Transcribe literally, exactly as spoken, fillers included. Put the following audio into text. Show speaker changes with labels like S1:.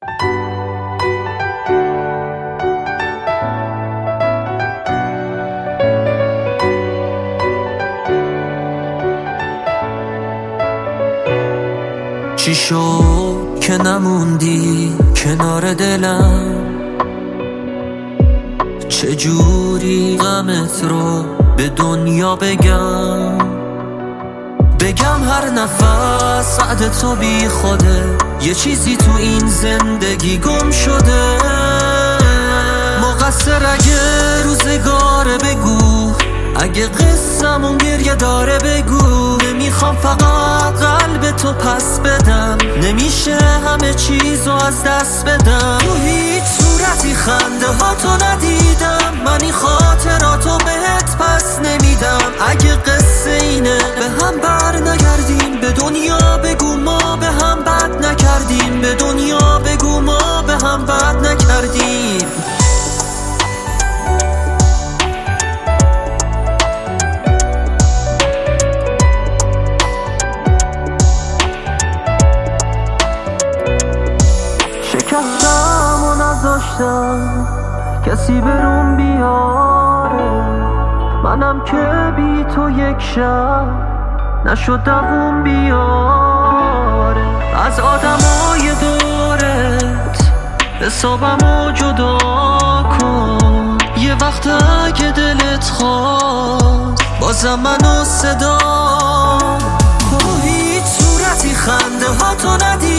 S1: چی شد که نموندی کنار دلم؟ چجوری غمت رو به دنیا بگم؟ بگم هر نفس سعد تو بی خوده، یه چیزی تو این زندگی گم شده. مقصر اگه روزگاره بگو، اگه قصه‌مون گریه داره بگو. نمیخوام فقط قلب تو پس بدم، نمیشه همه چیزو از دست بدم. تو هیچ صورتی خنده ها تو ندیدم، من این خاطراتو بهت پس نمیدم. اگه قصه اینه به هم بر نگردیم، به دنیا بگو ما به هم بد نکردیم. به دنیا بگو ما به هم بد نکردیم. شکستم و نذاشتم کسی بروم بیاره، منم که بی تو یک شب نشد دووم بیاره. از آدمای دورت حسابمو جدا کن، یه وقت اگه دلت خواست بازم منو صدا کن. هیچ صورتی خنده ها تو ندید،